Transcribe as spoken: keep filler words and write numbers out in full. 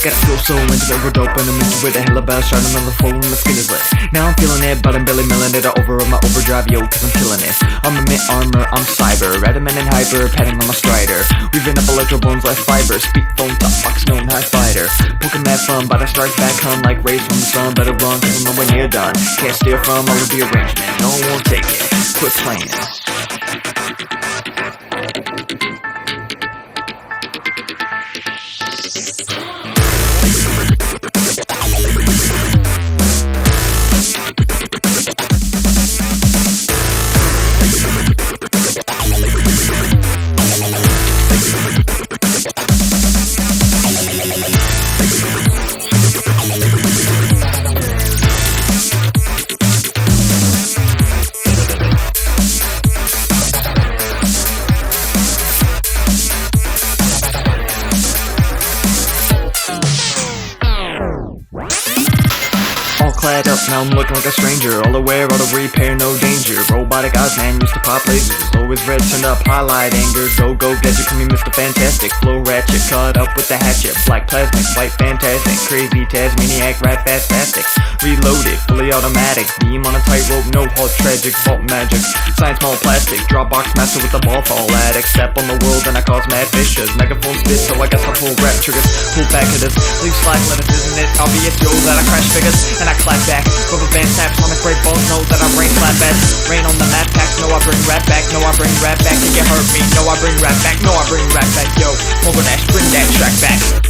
Gotta feel so into it, we're dope and I'm into it. A hella bell, shot another full and the skin is lit. Now I'm feeling it, but I'm Billy milling it over on my overdrive, yo, cause I'm killing it. I'm in mid armor, I'm cyber, adamant and hyper, petting on my strider. Weaving up electro bones like fiber, speak phone, top box, known high fighter. Poking mad fun, but I strike back home like rays from the sun. Better run, cause I'm nowhere near done. Can't steal from all of the arrangement, no one won't take it. Quit playing. Clad up, now I'm looking like a stranger. All aware, all the repair, no danger. Robotic eyes, man, used to pop lasers. Always red, turned up, highlight anger. Go, go, gadget, call me Mister Fantastic. Flow ratchet, cut up with the hatchet. Black plasmic, white fantastic. Crazy Tasmaniac, rap fast tastic. Reloaded, fully automatic. Beam on a tightrope, no halt, tragic, vault magic. Science, small plastic, Dropbox master with the ball fall addict. Step on the world and I cause mad fissures. Megaphone spit, so I guess I pull rap triggers. Pull back at this, leave slack limits, isn't it? I'll be a Joe that I crash figures and I clap back. Rubber band taps on the great balls, know that I brain slap at. Rain on the map packs, know I bring rap back. Know I bring rap back, you can hurt me. Know I bring rap back, know I bring rap back. Yo, Mogo Dash, bring that track back.